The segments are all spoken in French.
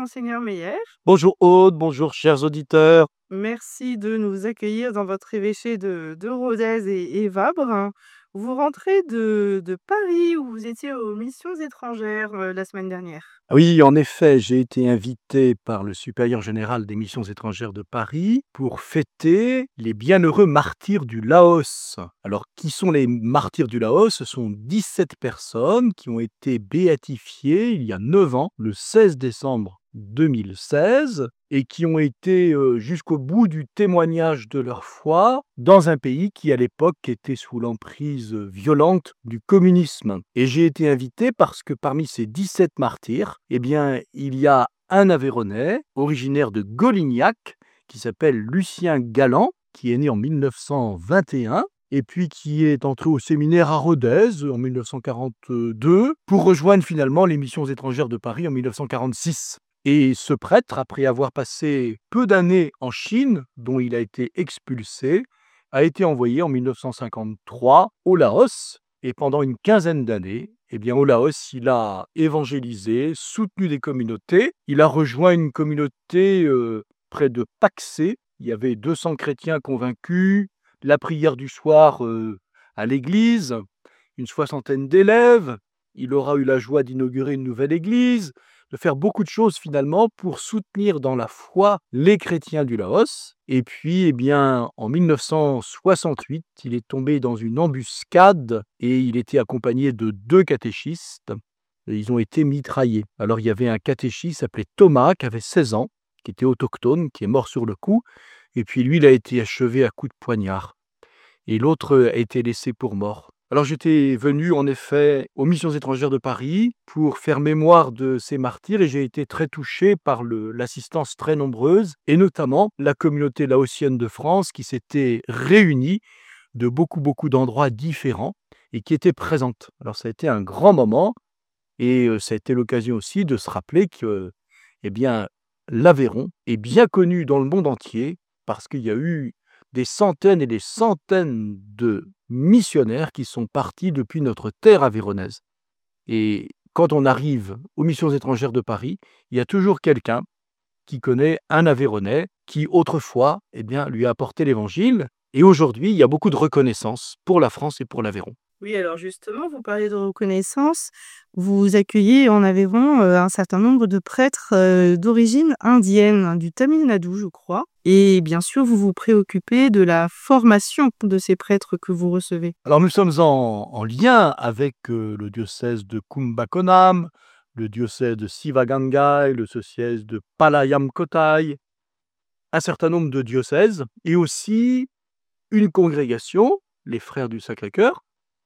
Monseigneur Meyer. Bonjour Aude, bonjour chers auditeurs. Merci de nous accueillir dans votre évêché de Rodez et Vabre. Vous rentrez de Paris où vous étiez aux missions étrangères la semaine dernière. Oui, en effet, j'ai été invité par le supérieur général des missions étrangères de Paris pour fêter les bienheureux martyrs du Laos. Alors, qui sont les martyrs du Laos? Ce sont 17 personnes qui ont été béatifiées il y a 9 ans, le 16 décembre 2016, et qui ont été jusqu'au bout du témoignage de leur foi dans un pays qui, à l'époque, était sous l'emprise violente du communisme. Et j'ai été invité parce que parmi ces 17 martyrs, eh bien, il y a un Aveyronais, originaire de Golignac, qui s'appelle Lucien Galland, qui est né en 1921, et puis qui est entré au séminaire à Rodez en 1942, pour rejoindre finalement les missions étrangères de Paris en 1946. Et ce prêtre, après avoir passé peu d'années en Chine, dont il a été expulsé, a été envoyé en 1953 au Laos. Et pendant une quinzaine d'années, eh bien, au Laos, il a évangélisé, soutenu des communautés. Il a rejoint une communauté près de Paksé. Il y avait 200 chrétiens convaincus, la prière du soir à l'église, une soixantaine d'élèves. Il aura eu la joie d'inaugurer une nouvelle église, de faire beaucoup de choses finalement pour soutenir dans la foi les chrétiens du Laos. Et puis, eh bien, en 1968, il est tombé dans une embuscade et il était accompagné de 2 catéchistes. Et ils ont été mitraillés. Alors, il y avait un catéchiste s'appelait Thomas, qui avait 16 ans, qui était autochtone, qui est mort sur le coup. Et puis, lui, il a été achevé à coups de poignard. Et l'autre a été laissé pour mort. Alors j'étais venu en effet aux missions étrangères de Paris pour faire mémoire de ces martyrs et j'ai été très touché par l'assistance très nombreuse et notamment la communauté laotienne de France qui s'était réunie de beaucoup d'endroits différents et qui était présente. Alors ça a été un grand moment et ça a été l'occasion aussi de se rappeler que eh bien, l'Aveyron est bien connu dans le monde entier parce qu'il y a eu des centaines et des centaines de missionnaires qui sont partis depuis notre terre aveyronnaise. Et quand on arrive aux missions étrangères de Paris, il y a toujours quelqu'un qui connaît un Aveyronnais qui autrefois eh bien, lui a apporté l'évangile. Et aujourd'hui, il y a beaucoup de reconnaissance pour la France et pour l'Aveyron. Oui, alors justement, vous parlez de reconnaissance. Vous accueillez en Aveyron un certain nombre de prêtres d'origine indienne, du Tamil Nadu, je crois. Et bien sûr, vous vous préoccupez de la formation de ces prêtres que vous recevez. Alors nous sommes en lien avec le diocèse de Kumbakonam, le diocèse de Sivagangai, le diocèse de Palayamkottai, un certain nombre de diocèses, et aussi une congrégation, les Frères du Sacré-Cœur.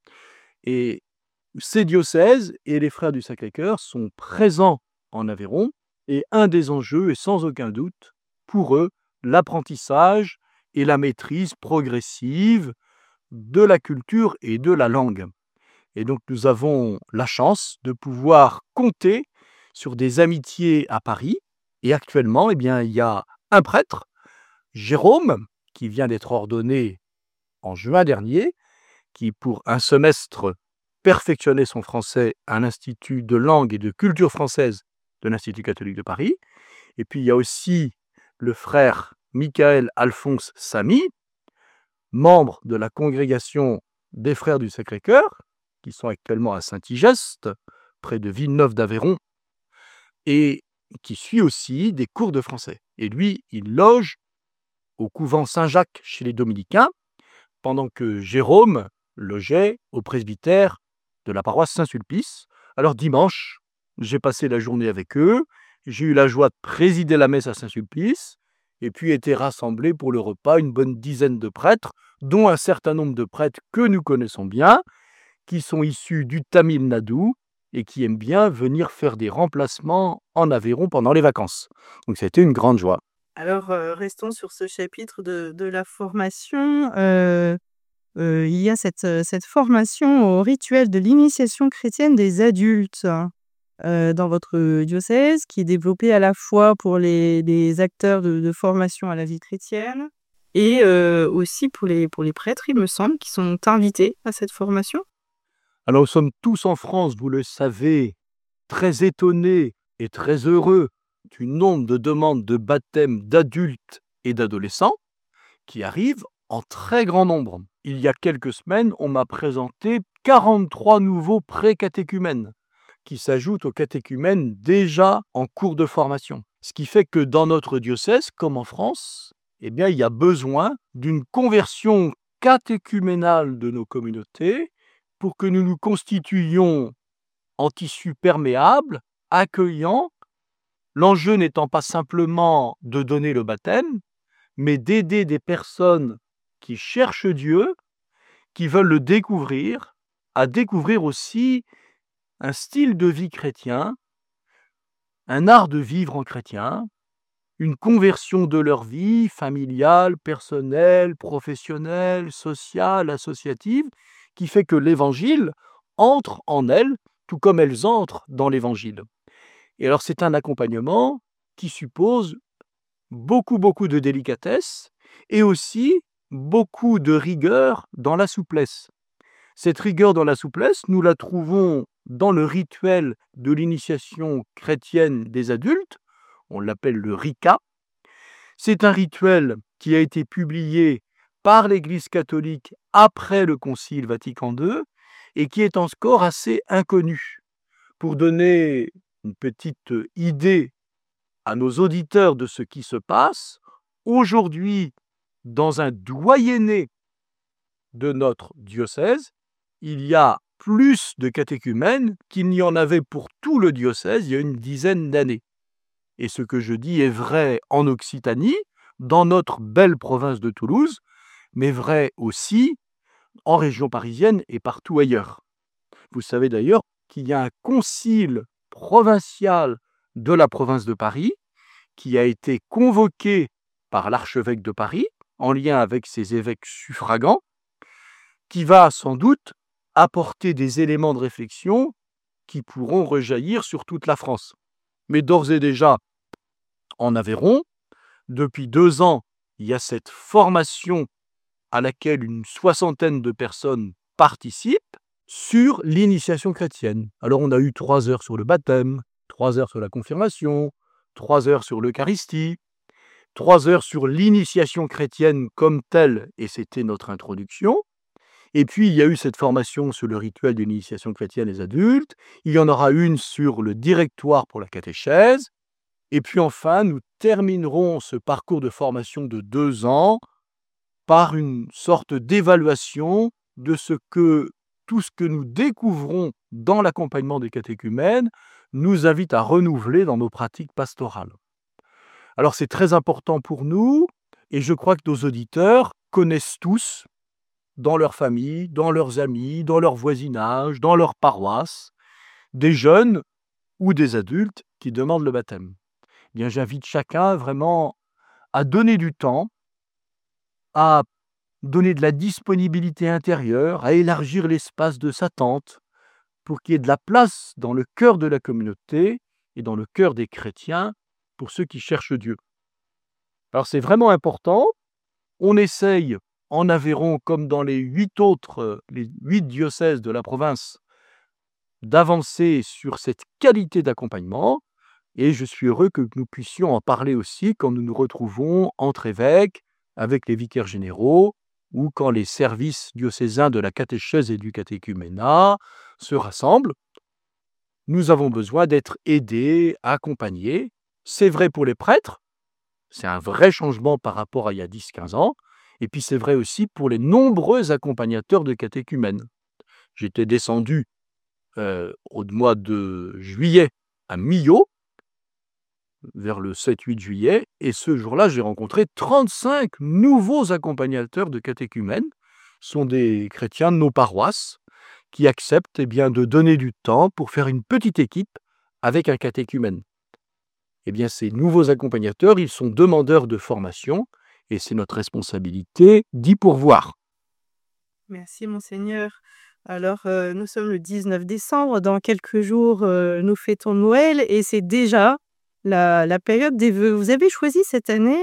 Et ces diocèses et les Frères du Sacré-Cœur sont présents en Aveyron, et un des enjeux est sans aucun doute, pour eux, l'apprentissage et la maîtrise progressive de la culture et de la langue. Et donc nous avons la chance de pouvoir compter sur des amitiés à Paris. Et actuellement, eh bien, il y a un prêtre, Jérôme, qui vient d'être ordonné en juin dernier, qui pour un semestre perfectionnait son français à l'Institut de langue et de culture française de l'Institut catholique de Paris. Et puis il y a aussi le frère Michael Alphonse Samy, membre de la congrégation des Frères du Sacré-Cœur, qui sont actuellement à Saint-Igeste, près de Villeneuve d'Aveyron, et qui suit aussi des cours de français. Et lui, il loge au couvent Saint-Jacques chez les Dominicains, pendant que Jérôme logeait au presbytère de la paroisse Saint-Sulpice. Alors dimanche, j'ai passé la journée avec eux, j'ai eu la joie de présider la messe à Saint-Sulpice, et puis été rassemblés pour le repas une bonne dizaine de prêtres, dont un certain nombre de prêtres que nous connaissons bien, qui sont issus du Tamil Nadu et qui aiment bien venir faire des remplacements en Aveyron pendant les vacances. Donc ça a été une grande joie. Alors, restons sur ce chapitre de la formation. Il y a cette formation au rituel de l'initiation chrétienne des adultes dans votre diocèse, qui est développée à la fois pour les acteurs de formation à la vie chrétienne et aussi pour les prêtres, il me semble, qui sont invités à cette formation. Alors nous sommes tous en France, vous le savez, très étonnés et très heureux du nombre de demandes de baptême d'adultes et d'adolescents qui arrivent en très grand nombre. Il y a quelques semaines, on m'a présenté 43 nouveaux pré-catéchumènes qui s'ajoutent aux catéchumènes déjà en cours de formation. Ce qui fait que dans notre diocèse, comme en France, eh bien, il y a besoin d'une conversion catéchuménale de nos communautés pour que nous nous constituions en tissu perméable, accueillant, l'enjeu n'étant pas simplement de donner le baptême, mais d'aider des personnes qui cherchent Dieu, qui veulent le découvrir, à découvrir aussi un style de vie chrétien, un art de vivre en chrétien, une conversion de leur vie familiale, personnelle, professionnelle, sociale, associative, qui fait que l'Évangile entre en elles, tout comme elles entrent dans l'Évangile. Et alors c'est un accompagnement qui suppose beaucoup de délicatesse et aussi beaucoup de rigueur dans la souplesse. Cette rigueur dans la souplesse, nous la trouvons dans le rituel de l'initiation chrétienne des adultes, on l'appelle le RICA. C'est un rituel qui a été publié par l'Église catholique après le Concile Vatican II et qui est encore assez inconnu. Pour donner une petite idée à nos auditeurs de ce qui se passe, aujourd'hui, dans un doyenné de notre diocèse, il y a plus de catéchumènes qu'il n'y en avait pour tout le diocèse il y a une dizaine d'années. Et ce que je dis est vrai en Occitanie, dans notre belle province de Toulouse, mais vrai aussi en région parisienne et partout ailleurs. Vous savez d'ailleurs qu'il y a un concile provincial de la province de Paris qui a été convoqué par l'archevêque de Paris, en lien avec ses évêques suffragants, qui va sans doute apporter des éléments de réflexion qui pourront rejaillir sur toute la France. Mais d'ores et déjà, en Aveyron, depuis 2 ans, il y a cette formation à laquelle une soixantaine de personnes participent sur l'initiation chrétienne. Alors on a eu 3 heures sur le baptême, 3 heures sur la confirmation, 3 heures sur l'Eucharistie, 3 heures sur l'initiation chrétienne comme telle, et c'était notre introduction. Et puis, il y a eu cette formation sur le rituel de l'initiation chrétienne des adultes. Il y en aura une sur le directoire pour la catéchèse. Et puis enfin, nous terminerons ce parcours de formation de 2 ans par une sorte d'évaluation de tout ce que nous découvrons dans l'accompagnement des catéchumènes nous invite à renouveler dans nos pratiques pastorales. Alors c'est très important pour nous, et je crois que nos auditeurs connaissent tous, dans leur famille, dans leurs amis, dans leur voisinage, dans leur paroisse, des jeunes ou des adultes qui demandent le baptême. Eh bien, j'invite chacun vraiment à donner du temps, à donner de la disponibilité intérieure, à élargir l'espace de sa tente pour qu'il y ait de la place dans le cœur de la communauté et dans le cœur des chrétiens pour ceux qui cherchent Dieu. Alors c'est vraiment important. On essaye en Aveyron, comme dans les 8 diocèses de la province, d'avancer sur cette qualité d'accompagnement. Et je suis heureux que nous puissions en parler aussi quand nous nous retrouvons entre évêques, avec les vicaires généraux, ou quand les services diocésains de la catéchèse et du catéchuménat se rassemblent. Nous avons besoin d'être aidés, accompagnés. C'est vrai pour les prêtres, c'est un vrai changement par rapport à il y a 10-15 ans, et puis c'est vrai aussi pour les nombreux accompagnateurs de catéchumènes. J'étais descendu au mois de juillet à Millau, vers le 7-8 juillet, et ce jour-là, j'ai rencontré 35 nouveaux accompagnateurs de catéchumènes. Ce sont des chrétiens de nos paroisses qui acceptent de donner du temps pour faire une petite équipe avec un catéchumène. Eh bien, ces nouveaux accompagnateurs, ils sont demandeurs de formation, et c'est notre responsabilité d'y pourvoir. Merci, Monseigneur. Alors, nous sommes le 19 décembre. Dans quelques jours, nous fêtons Noël et c'est déjà la période des vœux. Vous avez choisi cette année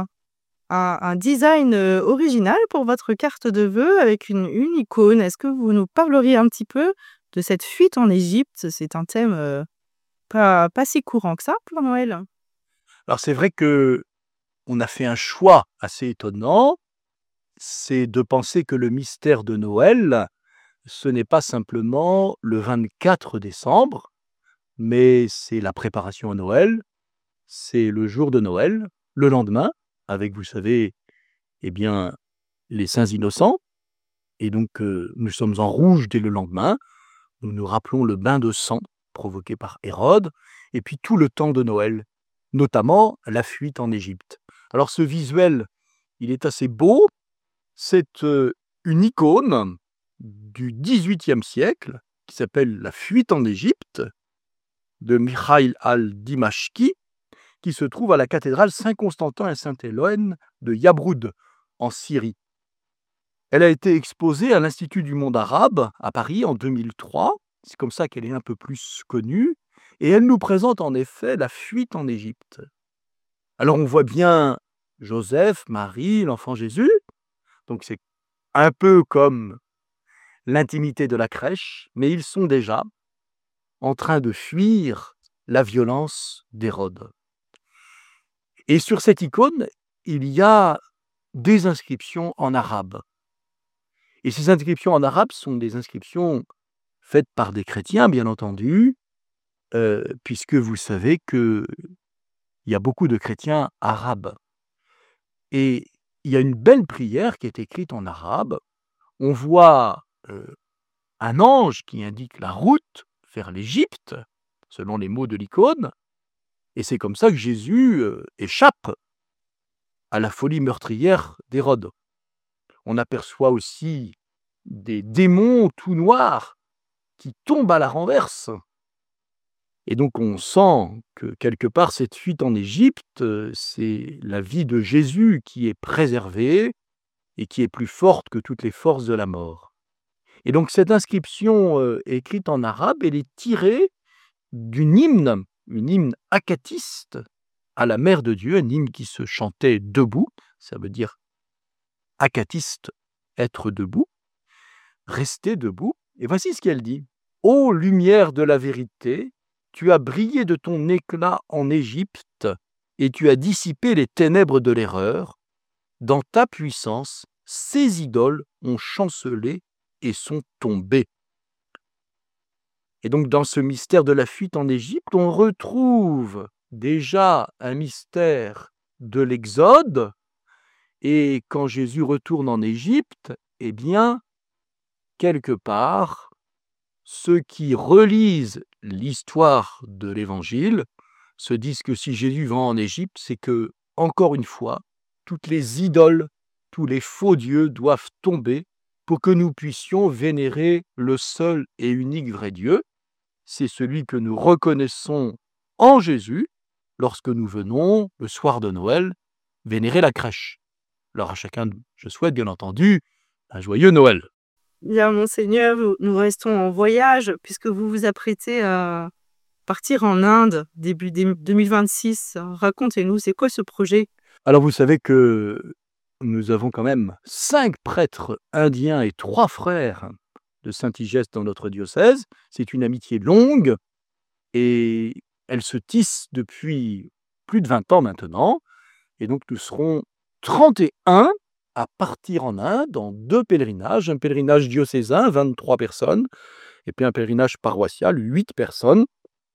un design original pour votre carte de vœux avec une icône. Est-ce que vous nous parleriez un petit peu de cette fuite en Égypte? C'est un thème pas si courant que ça pour Noël. Alors c'est vrai que on a fait un choix assez étonnant, c'est de penser que le mystère de Noël, ce n'est pas simplement le 24 décembre, mais c'est la préparation à Noël, c'est le jour de Noël, le lendemain, avec, vous savez, eh bien, les saints innocents. Et donc, nous sommes en rouge dès le lendemain. Nous nous rappelons le bain de sang provoqué par Hérode, et puis tout le temps de Noël, notamment la fuite en Égypte. Alors ce visuel, il est assez beau. C'est une icône du XVIIIe siècle qui s'appelle La fuite en Égypte de Mikhaïl al-Dimashqi, qui se trouve à la cathédrale Saint-Constantin et Saint-Élène de Yabroud, en Syrie. Elle a été exposée à l'Institut du monde arabe à Paris en 2003. C'est comme ça qu'elle est un peu plus connue. Et elle nous présente en effet la fuite en Égypte. Alors on voit bien Joseph, Marie, l'enfant Jésus. Donc c'est un peu comme l'intimité de la crèche, mais ils sont déjà en train de fuir la violence d'Hérode. Et sur cette icône, il y a des inscriptions en arabe. Et ces inscriptions en arabe sont des inscriptions faites par des chrétiens, bien entendu, puisque vous savez qu'il y a beaucoup de chrétiens arabes. Et il y a une belle prière qui est écrite en arabe. On voit un ange qui indique la route vers l'Égypte, selon les mots de l'icône, et c'est comme ça que Jésus échappe à la folie meurtrière d'Hérode. On aperçoit aussi des démons tout noirs qui tombent à la renverse. Et donc on sent que quelque part cette fuite en Égypte, c'est la vie de Jésus qui est préservée et qui est plus forte que toutes les forces de la mort. Et donc cette inscription écrite en arabe, elle est tirée d'une hymne, une hymne akatiste à la Mère de Dieu, un hymne qui se chantait debout, ça veut dire akatiste, être debout, rester debout. Et voici ce qu'elle dit. « Ô lumière de la vérité, tu as brillé de ton éclat en Égypte et tu as dissipé les ténèbres de l'erreur. Dans ta puissance, ces idoles ont chancelé et sont tombées. » Et donc dans ce mystère de la fuite en Égypte, on retrouve déjà un mystère de l'Exode. Et quand Jésus retourne en Égypte, eh bien, quelque part, ceux qui relisent l'histoire de l'Évangile se disent que si Jésus va en Égypte, c'est que, encore une fois, toutes les idoles, tous les faux dieux doivent tomber pour que nous puissions vénérer le seul et unique vrai Dieu. C'est celui que nous reconnaissons en Jésus lorsque nous venons, le soir de Noël, vénérer la crèche. Alors à chacun, je souhaite bien entendu un joyeux Noël. Bien, Monseigneur, nous restons en voyage puisque vous vous apprêtez à partir en Inde début 2026. Racontez-nous, c'est quoi ce projet? Alors vous savez que nous avons quand même 5 prêtres indiens et 3 frères de Saint-Igeste dans notre diocèse. C'est une amitié longue et elle se tisse depuis plus de 20 ans maintenant. Et donc nous serons 31 à partir en Inde en 2 pèlerinages, un pèlerinage diocésain, 23 personnes, et puis un pèlerinage paroissial, 8 personnes.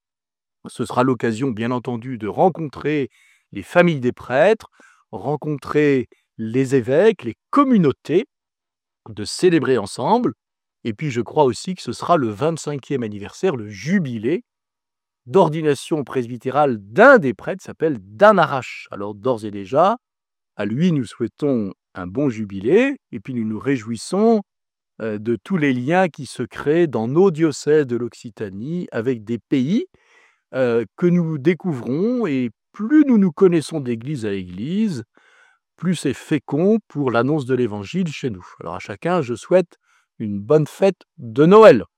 Ce sera l'occasion, bien entendu, de rencontrer les familles des prêtres, rencontrer les évêques, les communautés, de célébrer ensemble. Et puis je crois aussi que ce sera le 25e anniversaire, le jubilé d'ordination presbytérale d'un des prêtres, s'appelle Danarash. Alors d'ores et déjà, à lui nous souhaitons un bon jubilé, et puis nous nous réjouissons de tous les liens qui se créent dans nos diocèses de l'Occitanie avec des pays que nous découvrons, et plus nous nous connaissons d'église à église, plus c'est fécond pour l'annonce de l'Évangile chez nous. Alors à chacun, je souhaite une bonne fête de Noël.